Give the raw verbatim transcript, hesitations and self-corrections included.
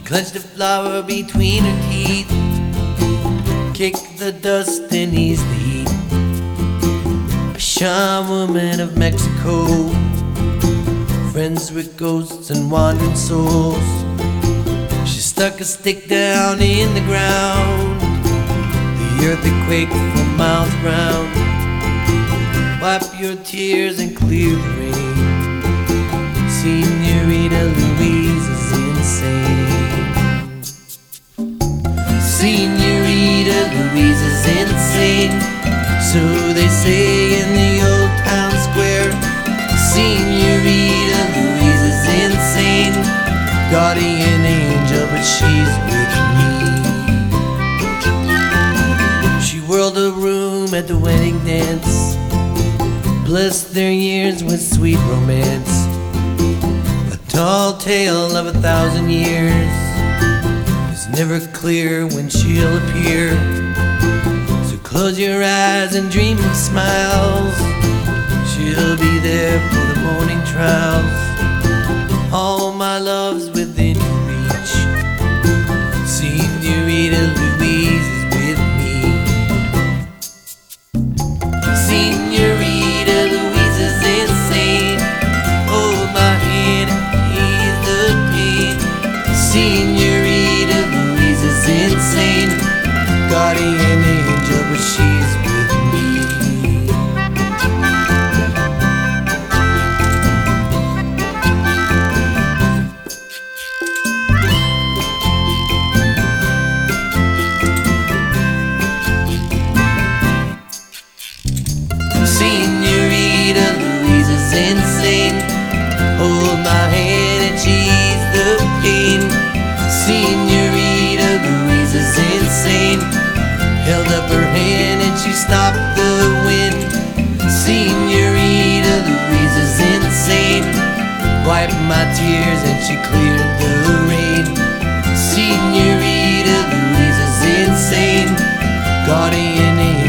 clenched a flower between her teeth, kicked the dust and eased the heat. A shy woman of Mexico, friends with ghosts and wandering souls. She stuck a stick down in the ground, the earth had quaked for miles around. Wipe your tears and clear the rain. Senorita Louise is insane. Senorita Louise is insane, so they say in the old town square. Senorita Louise is insane, guardian angel, but she's with me. She whirled a room at the wedding dance, blessed their years with sweet romance. A tall tale of a thousand years, it's never clear when she'll appear. So close your eyes and dream of smiles, she'll be there for the morning trials. All my love's within your reach, Senorita Louise is with me. Senorita Louise is insane, hold my hand and ease the pain. Senorita Louise is insane, guardian angel, but she's with me. Senorita Louise is insane, hold my hand and ease the pain. Senorita Louise is insane, held up her hand and she stopped the wind. Senorita Louise is insane, wiped my tears and she cleared the rain. Senorita Louise is insane, guardian angel.